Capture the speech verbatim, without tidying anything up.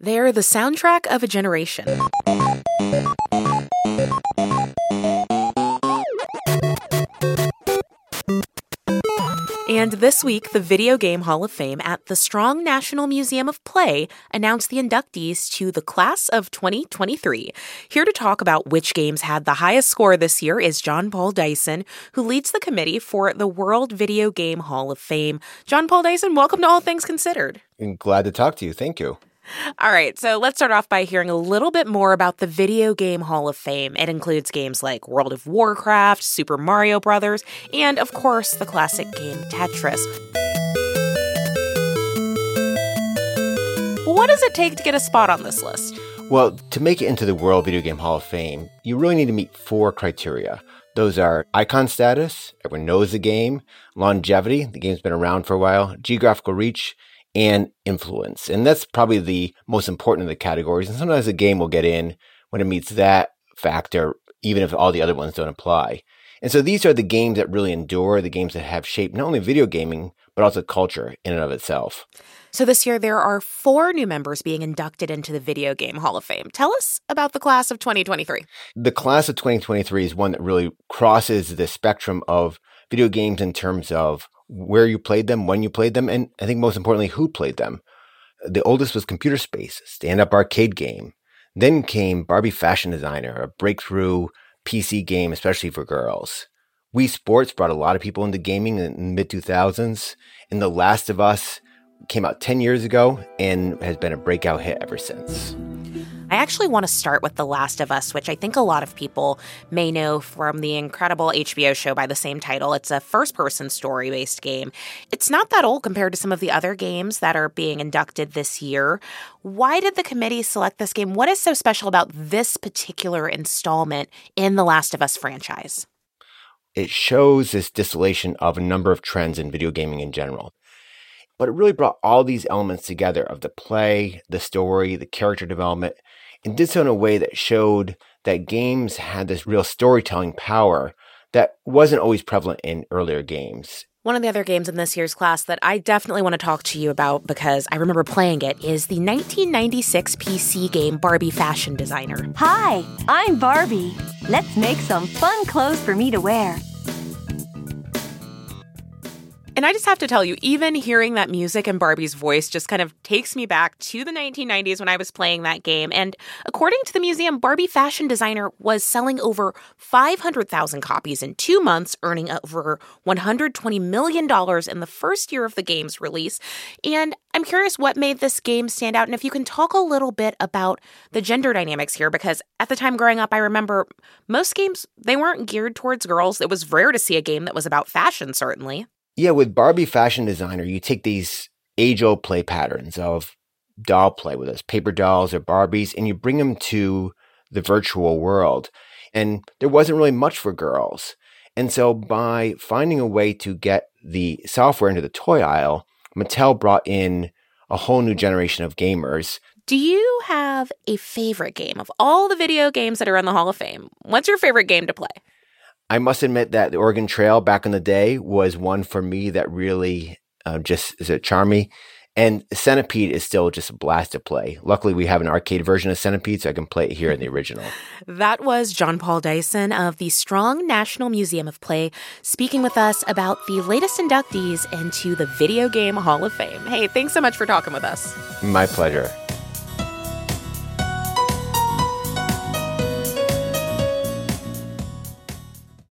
They're the soundtrack of a generation. And this week, the Video Game Hall of Fame at the Strong National Museum of Play announced the inductees to the class of twenty twenty-three. Here to talk about which games had the highest score this year is John Paul Dyson, who leads the committee for the World Video Game Hall of Fame. John Paul Dyson, welcome to All Things Considered. I'm glad to talk to you. Thank you. All right, so let's start off by hearing a little bit more about the Video Game Hall of Fame. It includes games like World of Warcraft, Super Mario Brothers, and, of course, the classic game Tetris. What does it take to get a spot on this list? Well, to make it into the World Video Game Hall of Fame, you really need to meet four criteria. Those are icon status, everyone knows the game, longevity, the game's been around for a while, geographical reach, and influence. And that's probably the most important of the categories. And sometimes a game will get in when it meets that factor, even if all the other ones don't apply. And so these are the games that really endure, the games that have shaped not only video gaming, but also culture in and of itself. So this year, there are four new members being inducted into the Video Game Hall of Fame. Tell us about the class of twenty twenty-three. The class of twenty twenty-three is one that really crosses the spectrum of video games in terms of where you played them, when you played them, and I think most importantly, who played them. The oldest was Computer Space, a stand-up arcade game. Then came Barbie Fashion Designer, a breakthrough P C game, especially for girls. Wii Sports brought a lot of people into gaming in the mid two thousands. And The Last of Us came out ten years ago and has been a breakout hit ever since. I actually want to start with The Last of Us, which I think a lot of people may know from the incredible H B O show by the same title. It's a first-person story-based game. It's not that old compared to some of the other games that are being inducted this year. Why did the committee select this game? What is so special about this particular installment in The Last of Us franchise? It shows this distillation of a number of trends in video gaming in general. But it really brought all these elements together of the play, the story, the character development, and did so in a way that showed that games had this real storytelling power that wasn't always prevalent in earlier games. One of the other games in this year's class that I definitely want to talk to you about because I remember playing it is the nineteen ninety-six P C game Barbie Fashion Designer. Hi, I'm Barbie. Let's make some fun clothes for me to wear. And I just have to tell you, even hearing that music and Barbie's voice just kind of takes me back to the nineteen nineties when I was playing that game. And according to the museum, Barbie Fashion Designer was selling over five hundred thousand copies in two months, earning over one hundred twenty million dollars in the first year of the game's release. And I'm curious what made this game stand out, and if you can talk a little bit about the gender dynamics here, because at the time growing up, I remember most games, they weren't geared towards girls. It was rare to see a game that was about fashion, certainly. Yeah, with Barbie Fashion Designer, you take these age-old play patterns of doll play, whether it's paper dolls or Barbies, and you bring them to the virtual world. And there wasn't really much for girls. And so by finding a way to get the software into the toy aisle, Mattel brought in a whole new generation of gamers. Do you have a favorite game of all the video games that are in the Hall of Fame? What's your favorite game to play? I must admit that the Oregon Trail back in the day was one for me that really uh, just is a charming. And Centipede is still just a blast to play. Luckily, we have an arcade version of Centipede, so I can play it here in the original. That was John Paul Dyson of the Strong National Museum of Play speaking with us about the latest inductees into the Video Game Hall of Fame. Hey, thanks so much for talking with us. My pleasure.